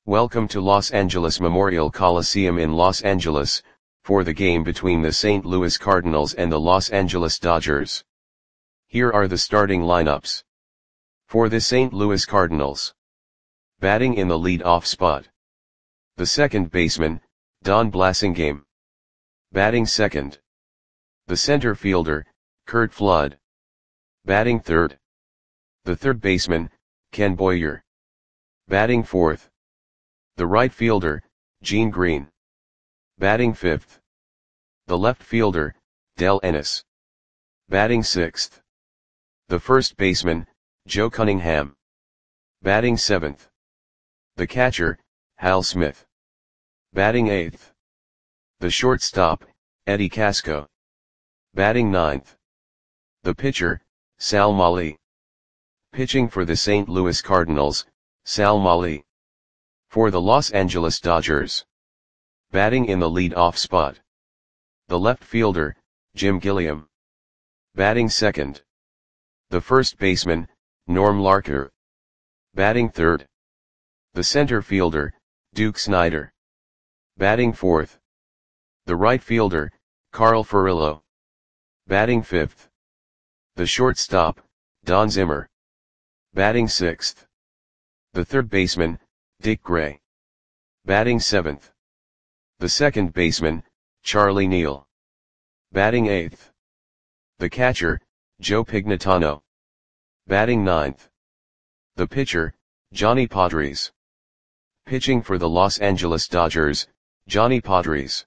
Welcome to Los Angeles Memorial Coliseum in Los Angeles, for the game between the St. Louis Cardinals and the Los Angeles Dodgers. Here are the starting lineups. For the St. Louis Cardinals. Batting in the lead-off spot. The second baseman, Don Blasingame. Batting second. The center fielder, Curt Flood. Batting third. The third baseman, Ken Boyer. Batting fourth. The right fielder, Gene Green. Batting fifth. The left fielder, Del Ennis. Batting sixth. The first baseman, Joe Cunningham. Batting seventh. The catcher, Hal Smith. Batting eighth. The shortstop, Eddie Casco. Batting ninth. The pitcher, Sal Mali. Pitching for the St. Louis Cardinals, Sal Mali. For the Los Angeles Dodgers. Batting in the lead-off spot. The left fielder, Jim Gilliam. Batting second. The first baseman, Norm Larker. Batting third. The center fielder, Duke Snider. Batting fourth. The right fielder, Carl Furillo. Batting fifth. The shortstop, Don Zimmer. Batting sixth. The third baseman, Dick Gray. Batting seventh. The second baseman, Charlie Neal. Batting eighth. The catcher, Joe Pignatano. Batting ninth. The pitcher, Johnny Podres. Pitching for the Los Angeles Dodgers, Johnny Podres.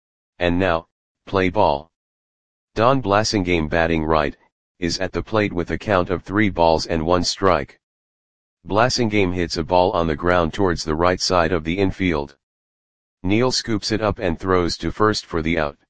And now, play ball. Don Blasingame batting right, is at the plate with a count of 3 balls and 1 strike. Blasingame hits a ball on the ground towards the right side of the infield. Neal scoops it up and throws to first for the out.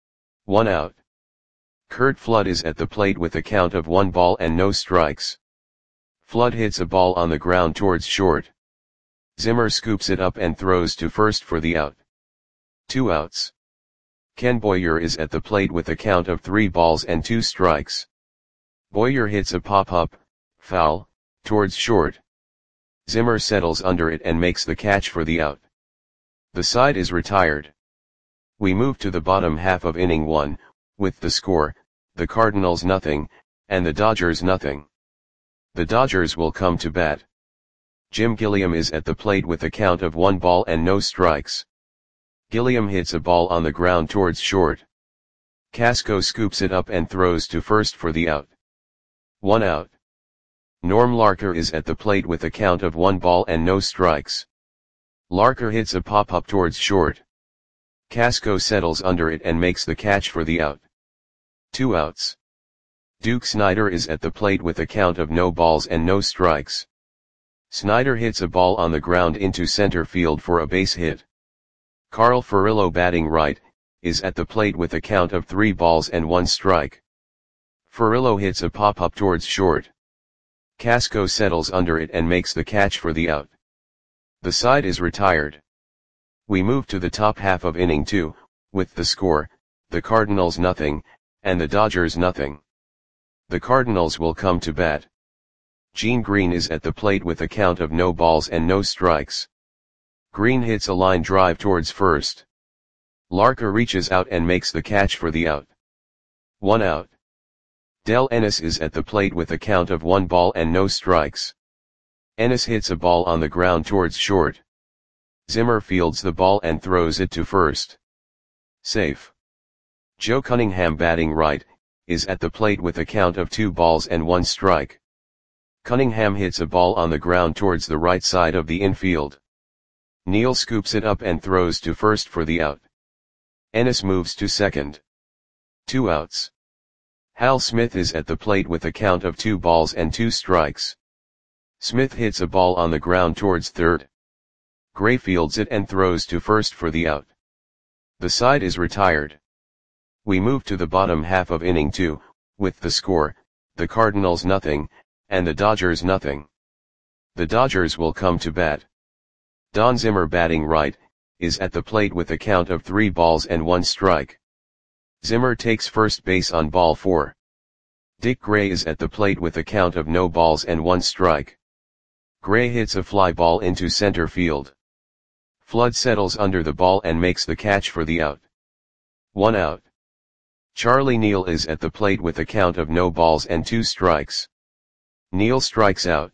1 out. Curt Flood is at the plate with a count of 1 ball and no strikes. Flood hits a ball on the ground towards short. Zimmer scoops it up and throws to first for the out. 2 outs. Ken Boyer is at the plate with a count of 3 balls and 2 strikes. Boyer hits a pop-up, foul, towards short. Zimmer settles under it and makes the catch for the out. The side is retired. We move to the bottom half of inning 1, with the score, the Cardinals nothing, and the Dodgers nothing. The Dodgers will come to bat. Jim Gilliam is at the plate with a count of 1 ball and no strikes. Gilliam hits a ball on the ground towards short. Casco scoops it up and throws to first for the out. 1 out. Norm Larker is at the plate with a count of 1 ball and no strikes. Larker hits a pop-up towards short. Casco settles under it and makes the catch for the out. 2 outs. Duke Snider is at the plate with a count of no balls and no strikes. Snider hits a ball on the ground into center field for a base hit. Carl Furillo batting right, is at the plate with a count of 3 balls and 1 strike. Furillo hits a pop-up towards short. Casco settles under it and makes the catch for the out. The side is retired. We move to the top half of inning 2, with the score, the Cardinals nothing, and the Dodgers nothing. The Cardinals will come to bat. Gene Green is at the plate with a count of no balls and no strikes. Green hits a line drive towards first. Larker reaches out and makes the catch for the out. 1 out. Del Ennis is at the plate with a count of 1 ball and no strikes. Ennis hits a ball on the ground towards short. Zimmer fields the ball and throws it to first. Safe. Joe Cunningham batting right, is at the plate with a count of 2 balls and 1 strike. Cunningham hits a ball on the ground towards the right side of the infield. Neal scoops it up and throws to first for the out. Ennis moves to second. 2 outs. Hal Smith is at the plate with a count of 2 balls and 2 strikes. Smith hits a ball on the ground towards third. Gray fields it and throws to first for the out. The side is retired. We move to the bottom half of inning 2, with the score, the Cardinals nothing, and the Dodgers nothing. The Dodgers will come to bat. Don Zimmer batting right, is at the plate with a count of 3 balls and 1 strike. Zimmer takes first base on ball 4. Dick Gray is at the plate with a count of no balls and 1 strike. Gray hits a fly ball into center field. Flood settles under the ball and makes the catch for the out. 1 out. Charlie Neal is at the plate with a count of no balls and 2 strikes. Neal strikes out.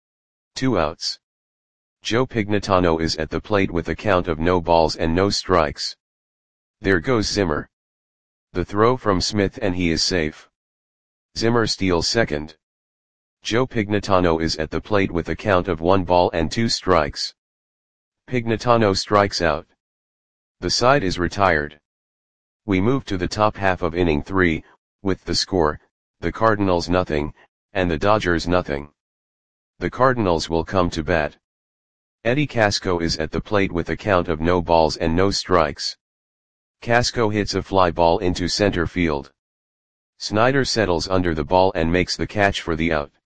2 outs. Joe Pignatano is at the plate with a count of no balls and no strikes. There goes Zimmer. The throw from Smith and he is safe. Zimmer steals second. Joe Pignatano is at the plate with a count of 1 ball and 2 strikes. Pignatano strikes out. The side is retired. We move to the top half of inning 3, with the score, the Cardinals nothing, and the Dodgers nothing. The Cardinals will come to bat. Eddie Casco is at the plate with a count of no balls and no strikes. Casco hits a fly ball into center field. Snyder settles under the ball and makes the catch for the out.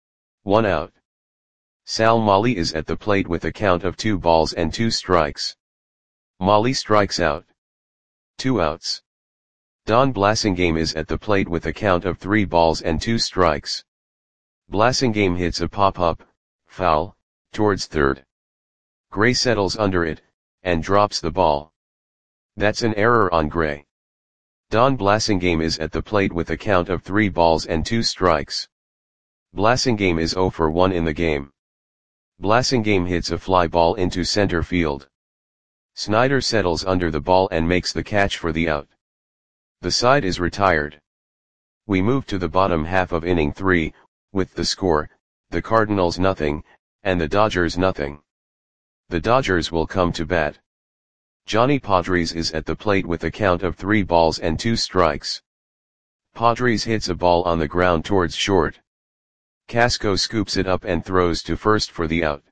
1 out. Sal Molly is at the plate with a count of 2 balls and 2 strikes. Molly strikes out. 2 outs. Don Blasingame is at the plate with a count of 3 balls and 2 strikes. Blasingame hits a pop-up, foul, towards third. Gray settles under it, and drops the ball. That's an error on Gray. Don Blasingame is at the plate with a count of 3 balls and 2 strikes. Blasingame is 0 for 1 in the game. Blasingame hits a fly ball into center field. Snyder settles under the ball and makes the catch for the out. The side is retired. We move to the bottom half of inning 3, with the score, the Cardinals nothing, and the Dodgers nothing. The Dodgers will come to bat. Johnny Padres is at the plate with a count of 3 balls and 2 strikes. Padres hits a ball on the ground towards short. Casco scoops it up and throws to first for the out.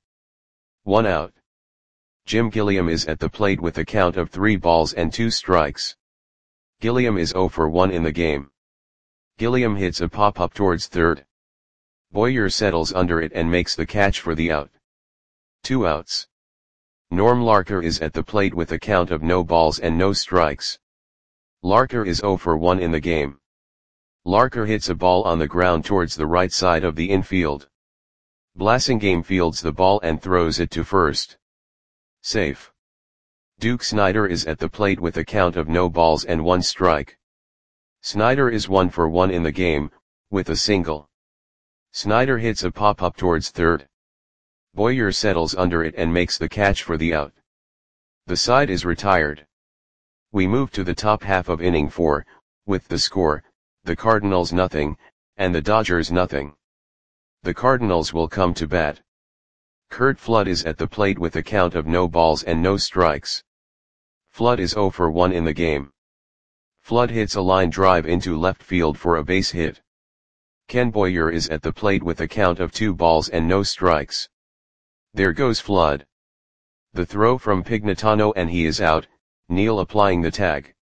1 out. Jim Gilliam is at the plate with a count of 3 balls and 2 strikes. Gilliam is 0 for 1 in the game. Gilliam hits a pop-up towards third. Boyer settles under it and makes the catch for the out. 2 outs. Norm Larker is at the plate with a count of no balls and no strikes. Larker is 0 for 1 in the game. Larker hits a ball on the ground towards the right side of the infield. Blasingame fields the ball and throws it to first. Safe. Duke Snyder is at the plate with a count of no balls and 1 strike. Snyder is 1 for 1 in the game, with a single. Snyder hits a pop-up towards third. Boyer settles under it and makes the catch for the out. The side is retired. We move to the top half of inning 4, with the score, the Cardinals nothing, and the Dodgers nothing. The Cardinals will come to bat. Curt Flood is at the plate with a count of no balls and no strikes. Flood is 0 for 1 in the game. Flood hits a line drive into left field for a base hit. Ken Boyer is at the plate with a count of 2 balls and no strikes. There goes Flood. The throw from Pignatano and he is out, Neal applying the tag.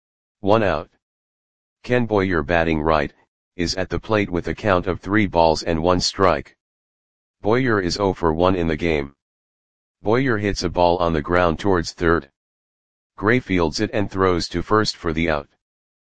1 out. Ken Boyer batting right, is at the plate with a count of 3 balls and 1 strike. Boyer is 0 for 1 in the game. Boyer hits a ball on the ground towards third. Gray fields it and throws to first for the out.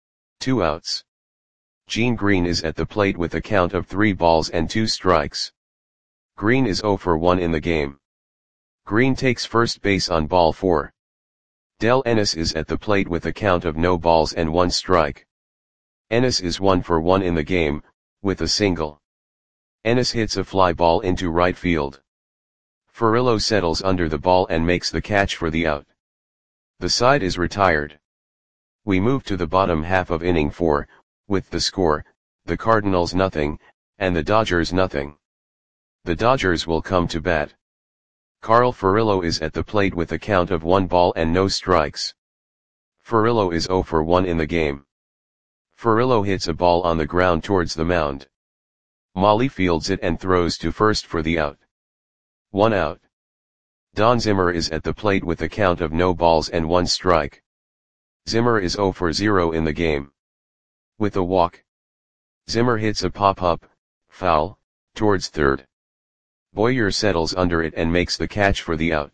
2 outs. Gene Green is at the plate with a count of 3 balls and 2 strikes. Green is 0 for 1 in the game. Green takes first base on ball 4. Del Ennis is at the plate with a count of no balls and 1 strike. Ennis is 1 for 1 in the game, with a single. Ennis hits a fly ball into right field. Furillo settles under the ball and makes the catch for the out. The side is retired. We move to the bottom half of inning 4, with the score, the Cardinals nothing, and the Dodgers nothing. The Dodgers will come to bat. Carl Furillo is at the plate with a count of 1 ball and no strikes. Furillo is 0 for 1 in the game. Furillo hits a ball on the ground towards the mound. Molly fields it and throws to first for the out. 1 out. Don Zimmer is at the plate with a count of no balls and 1 strike. Zimmer is 0 for 0 in the game. With a walk. Zimmer hits a pop-up, foul, towards third. Boyer settles under it and makes the catch for the out.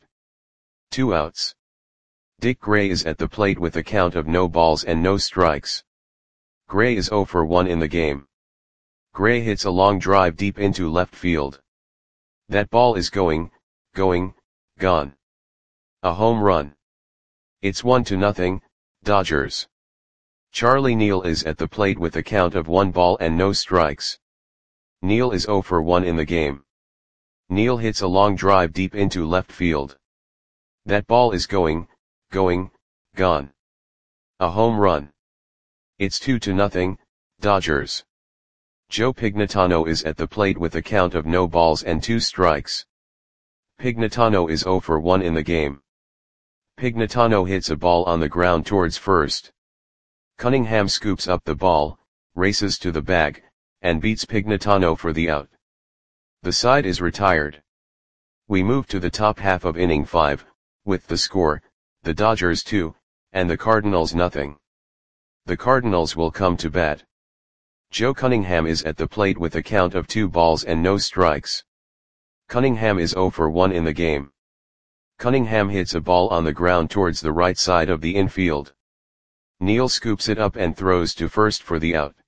2 outs. Dick Gray is at the plate with a count of no balls and no strikes. Gray is 0 for 1 in the game. Gray hits a long drive deep into left field. That ball is gone. A home run. It's 1-0, Dodgers. Charlie Neal is at the plate with a count of 1 ball and no strikes. Neal is 0 for 1 in the game. Neal hits a long drive deep into left field. That ball is going, gone. A home run. It's 2-0, Dodgers. Joe Pignatano is at the plate with a count of no balls and 2 strikes. Pignatano is 0 for 1 in the game. Pignatano hits a ball on the ground towards first. Cunningham scoops up the ball, races to the bag, and beats Pignatano for the out. The side is retired. We move to the top half of inning 5, with the score, the Dodgers 2, and the Cardinals nothing. The Cardinals will come to bat. Joe Cunningham is at the plate with a count of 2 balls and no strikes. Cunningham is 0 for 1 in the game. Cunningham hits a ball on the ground towards the right side of the infield. Neal scoops it up and throws to first for the out.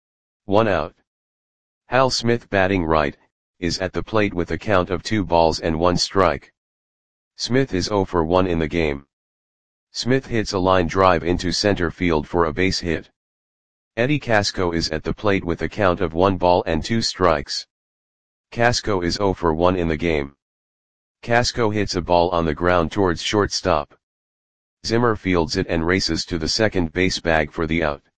1 out. Hal Smith, batting right, is at the plate with a count of 2 balls and 1 strike. Smith is 0 for 1 in the game. Smith hits a line drive into center field for a base hit. Eddie Casco is at the plate with a count of 1 ball and 2 strikes. Casco is 0 for 1 in the game. Casco hits a ball on the ground towards shortstop. Zimmer fields it and races to the second base bag for the out.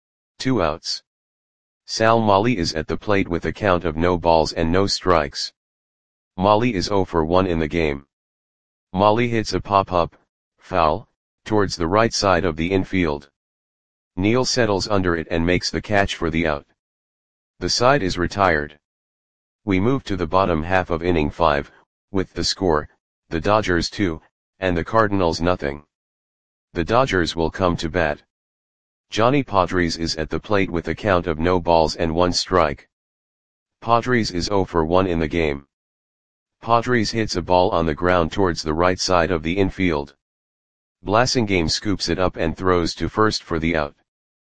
2 outs. Sal Molly is at the plate with a count of no balls and no strikes. Molly is 0 for 1 in the game. Molly hits a pop-up, foul, towards the right side of the infield. Neal settles under it and makes the catch for the out. The side is retired. We move to the bottom half of inning 5, with the score, the Dodgers 2, and the Cardinals nothing. The Dodgers will come to bat. Johnny Padres is at the plate with a count of no balls and 1 strike. Padres is 0 for 1 in the game. Padres hits a ball on the ground towards the right side of the infield. Blasingame scoops it up and throws to first for the out.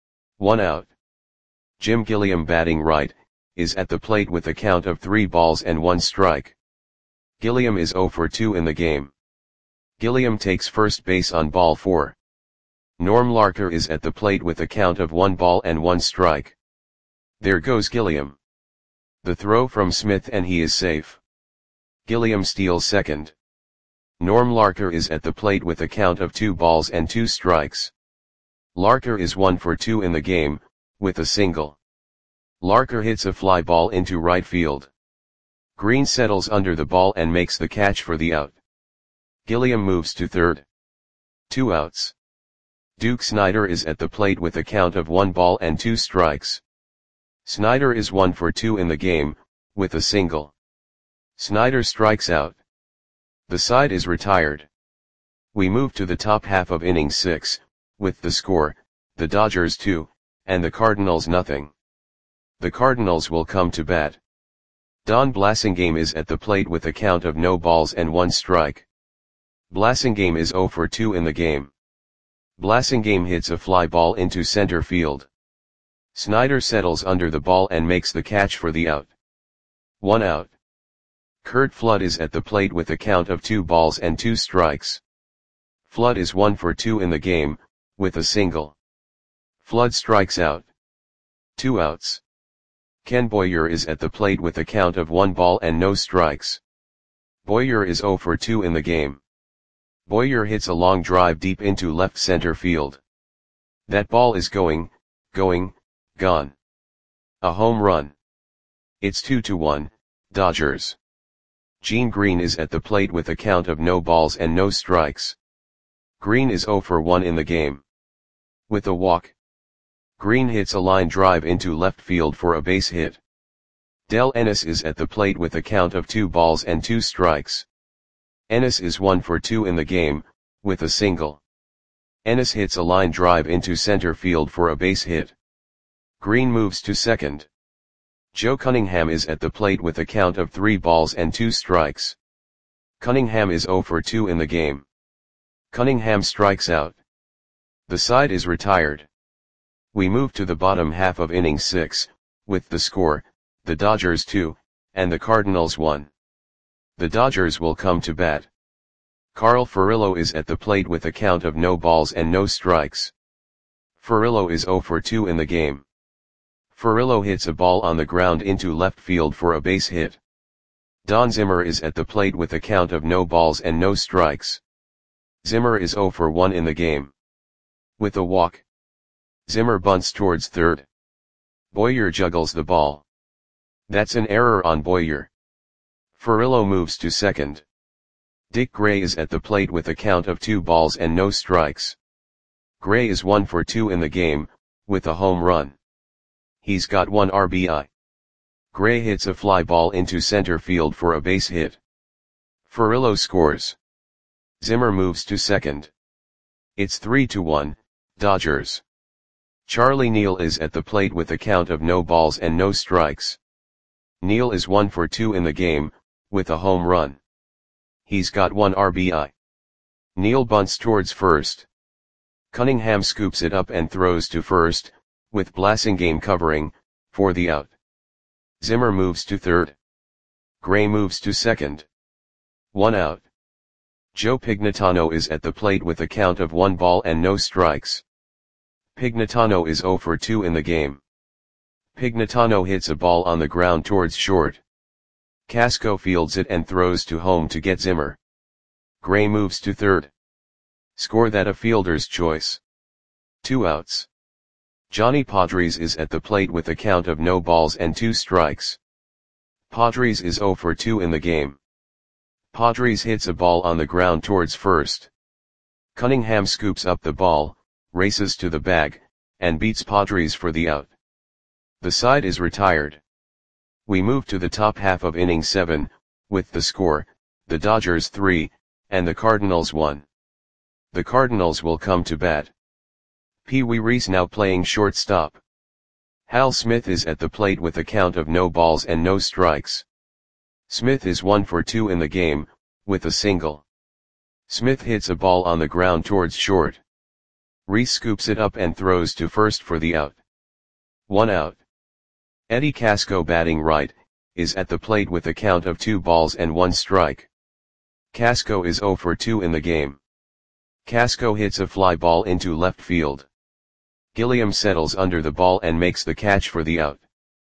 1 out. Jim Gilliam, batting right, is at the plate with a count of 3 balls and 1 strike. Gilliam is 0 for 2 in the game. Gilliam takes first base on ball 4. Norm Larker is at the plate with a count of 1 ball and 1 strike. There goes Gilliam. The throw from Smith and he is safe. Gilliam steals second. Norm Larker is at the plate with a count of 2 balls and 2 strikes. Larker is 1 for 2 in the game, with a single. Larker hits a fly ball into right field. Green settles under the ball and makes the catch for the out. Gilliam moves to third. 2 outs. Duke Snider is at the plate with a count of 1 ball and 2 strikes. Snider is 1 for 2 in the game, with a single. Snider strikes out. The side is retired. We move to the top half of inning 6, with the score, the Dodgers 2, and the Cardinals nothing. The Cardinals will come to bat. Don Blasingame is at the plate with a count of no balls and 1 strike. Blasingame is 0 for 2 in the game. Blasingame hits a fly ball into center field. Snider settles under the ball and makes the catch for the out. 1 out. Curt Flood is at the plate with a count of 2 balls and 2 strikes. Flood is 1 for 2 in the game, with a single. Flood strikes out. 2 outs. Ken Boyer is at the plate with a count of 1 ball and no strikes. Boyer is 0 for 2 in the game. Boyer hits a long drive deep into left center field. That ball is going, gone. A home run. It's 2-1, Dodgers. Gene Green is at the plate with a count of no balls and no strikes. Green is 0 for 1 in the game. With a walk. Green hits a line drive into left field for a base hit. Del Ennis is at the plate with a count of 2 balls and 2 strikes. Ennis is 1 for 2 in the game, with a single. Ennis hits a line drive into center field for a base hit. Green moves to second. Joe Cunningham is at the plate with a count of 3 balls and 2 strikes. Cunningham is 0 for 2 in the game. Cunningham strikes out. The side is retired. We move to the bottom half of inning 6, with the score, the Dodgers 2, and the Cardinals 1. The Dodgers will come to bat. Carl Furillo is at the plate with a count of no balls and no strikes. Furillo is 0 for 2 in the game. Furillo hits a ball on the ground into left field for a base hit. Don Zimmer is at the plate with a count of no balls and no strikes. Zimmer is 0 for 1 in the game. With a walk, Zimmer bunts towards third. Boyer juggles the ball. That's an error on Boyer. Furillo moves to second. Dick Gray is at the plate with a count of 2 balls and no strikes. Gray is 1 for 2 in the game, with a home run. He's got 1 RBI. Gray hits a fly ball into center field for a base hit. Furillo scores. Zimmer moves to second. It's 3-1, Dodgers. Charlie Neal is at the plate with a count of no balls and no strikes. Neal is 1 for 2 in the game, with a home run. He's got 1 RBI. Neal bunts towards first. Cunningham scoops it up and throws to first, with Blasingame covering, for the out. Zimmer moves to third. Gray moves to second. 1 out. Joe Pignatano is at the plate with a count of 1 ball and no strikes. Pignatano is 0 for 2 in the game. Pignatano hits a ball on the ground towards short. Casco fields it and throws to home to get Zimmer. Gray moves to third. Score that a fielder's choice. 2 outs. Johnny Padres is at the plate with a count of no balls and 2 strikes. Padres is 0 for 2 in the game. Padres hits a ball on the ground towards first. Cunningham scoops up the ball, races to the bag, and beats Padres for the out. The side is retired. We move to the top half of inning 7, with the score, the Dodgers 3, and the Cardinals 1. The Cardinals will come to bat. Pee Wee Reese now playing shortstop. Hal Smith is at the plate with a count of no balls and no strikes. Smith is 1 for 2 in the game, with a single. Smith hits a ball on the ground towards short. Reese scoops it up and throws to first for the out. 1 out. Eddie Casco batting right, is at the plate with a count of 2 balls and 1 strike. Casco is 0 for 2 in the game. Casco hits a fly ball into left field. Gilliam settles under the ball and makes the catch for the out.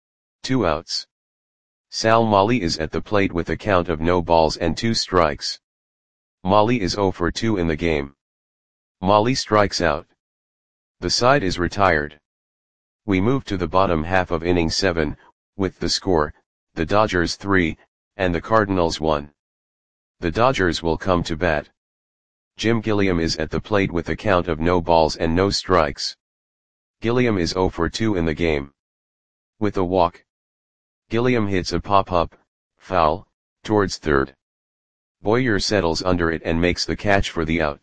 2 outs. Sal Molly is at the plate with a count of no balls and 2 strikes. Molly is 0 for 2 in the game. Molly strikes out. The side is retired. We move to the bottom half of inning 7, with the score, the Dodgers 3, and the Cardinals 1. The Dodgers will come to bat. Jim Gilliam is at the plate with a count of no balls and no strikes. Gilliam is 0 for 2 in the game. With a walk, Gilliam hits a pop-up, foul, towards third. Boyer settles under it and makes the catch for the out.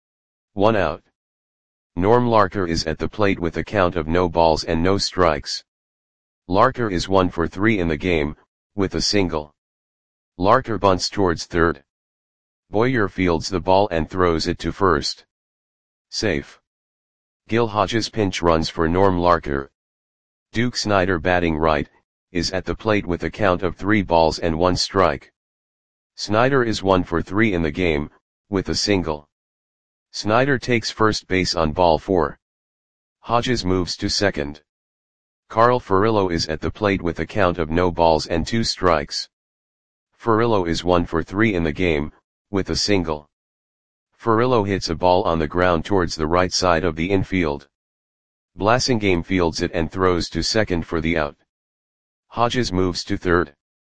1 out. Norm Larker is at the plate with a count of no balls and no strikes. Larker is 1 for 3 in the game, with a single. Larker bunts towards third. Boyer fields the ball and throws it to first. Safe. Gil Hodges pinch runs for Norm Larker. Duke Snider batting right, is at the plate with a count of 3 balls and 1 strike. Snider is 1 for 3 in the game, with a single. Snider takes first base on ball 4. Hodges moves to second. Carl Furillo is at the plate with a count of no balls and 2 strikes. Furillo is 1 for 3 in the game, with a single. Furillo hits a ball on the ground towards the right side of the infield. Blasingame fields it and throws to second for the out. Hodges moves to third.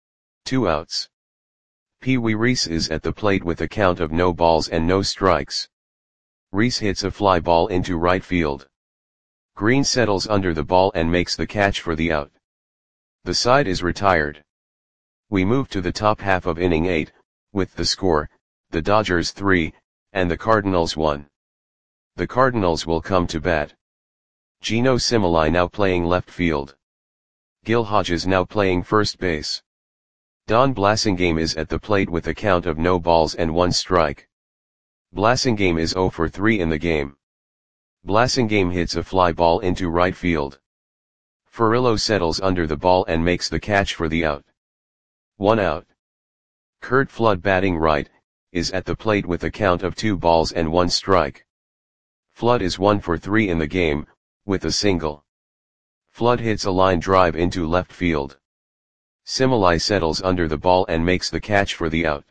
2 outs. Pee Wee Reese is at the plate with a count of no balls and no strikes. Reese hits a fly ball into right field. Green settles under the ball and makes the catch for the out. The side is retired. We move to the top half of inning 8, with the score, the Dodgers 3, and the Cardinals 1. The Cardinals will come to bat. Gino Cimoli now playing left field. Gil Hodges now playing first base. Don Blasingame is at the plate with a count of no balls and 1 strike. Blasingame is 0 for 3 in the game. Blasingame hits a fly ball into right field. Furillo settles under the ball and makes the catch for the out. 1 out. Curt Flood batting right, is at the plate with a count of 2 balls and 1 strike. Flood is 1 for 3 in the game, with a single. Flood hits a line drive into left field. Simile settles under the ball and makes the catch for the out.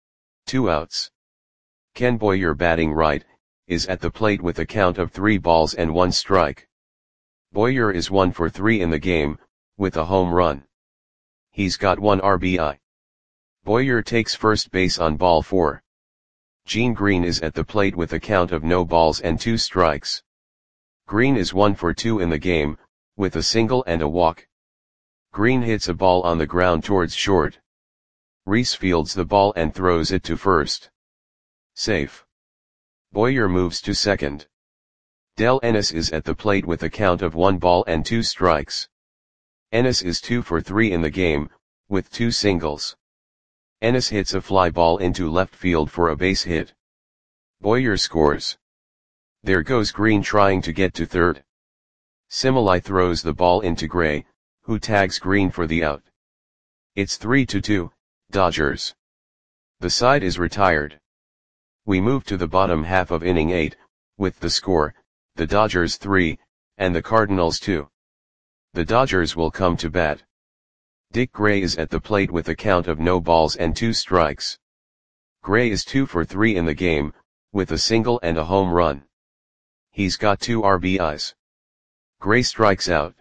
2 outs. Ken Boyer, batting right, is at the plate with a count of 3 balls and 1 strike. Boyer is 1 for 3 in the game, with a home run. He's got 1 RBI. Boyer takes first base on ball 4. Gene Green is at the plate with a count of no balls and 2 strikes. Green is 1 for 2 in the game, with a single and a walk. Green hits a ball on the ground towards short. Reese fields the ball and throws it to first. Safe. Boyer moves to second. Del Ennis is at the plate with a count of 1 ball and 2 strikes. Ennis is 2 for 3 in the game, with 2 singles. Ennis hits a fly ball into left field for a base hit. Boyer scores. There goes Green trying to get to third. Simile throws the ball into Gray, who tags Green for the out. It's 3-2, Dodgers. The side is retired. We move to the bottom half of inning 8, with the score, the Dodgers 3, and the Cardinals 2. The Dodgers will come to bat. Dick Gray is at the plate with a count of no balls and 2 strikes. Gray is 2 for 3 in the game, with a single and a home run. He's got 2 RBIs. Gray strikes out.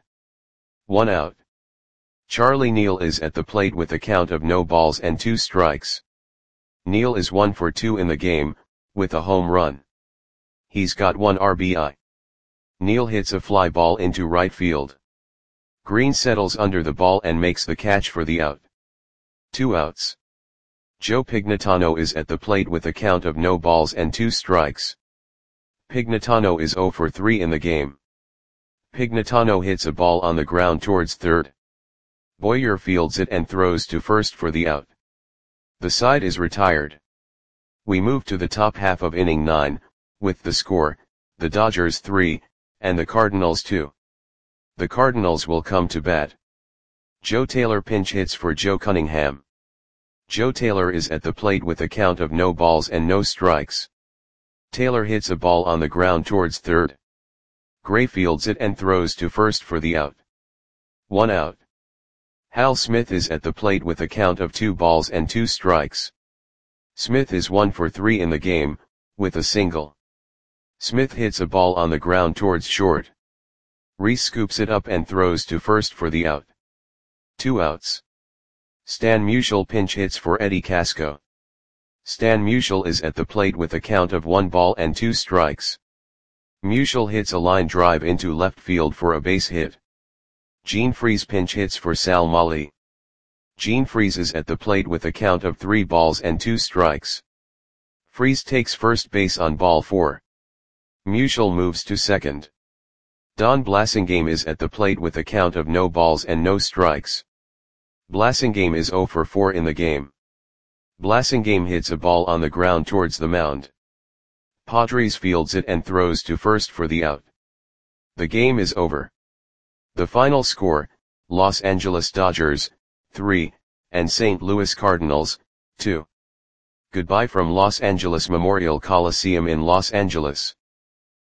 1 out. Charlie Neal is at the plate with a count of no balls and 2 strikes. Neal is 1 for 2 in the game, with a home run. He's got 1 RBI. Neal hits a fly ball into right field. Green settles under the ball and makes the catch for the out. 2 outs. Joe Pignatano is at the plate with a count of no balls and 2 strikes. Pignatano is 0 for 3 in the game. Pignatano hits a ball on the ground towards third. Boyer fields it and throws to first for the out. The side is retired. We move to the top half of inning 9, with the score, the Dodgers 3, and the Cardinals 2. The Cardinals will come to bat. Joe Taylor pinch hits for Joe Cunningham. Joe Taylor is at the plate with a count of no balls and no strikes. Taylor hits a ball on the ground towards third. Gray fields it and throws to first for the out. 1 out. Hal Smith is at the plate with a count of 2 balls and 2 strikes. Smith is 1 for 3 in the game, with a single. Smith hits a ball on the ground towards short. Reese scoops it up and throws to first for the out. 2 outs. Stan Musial pinch hits for Eddie Casco. Stan Musial is at the plate with a count of 1 ball and 2 strikes. Musial hits a line drive into left field for a base hit. Gene Freese pinch hits for Sal Mali. Gene Freese is at the plate with a count of 3 balls and 2 strikes. Freese takes first base on ball 4. Musial moves to second. Don Blasingame is at the plate with a count of no balls and no strikes. Blasingame is 0 for 4 in the game. Blasingame hits a ball on the ground towards the mound. Padres fields it and throws to first for the out. The game is over. The final score, Los Angeles Dodgers, 3, and St. Louis Cardinals, 2. Goodbye from Los Angeles Memorial Coliseum in Los Angeles.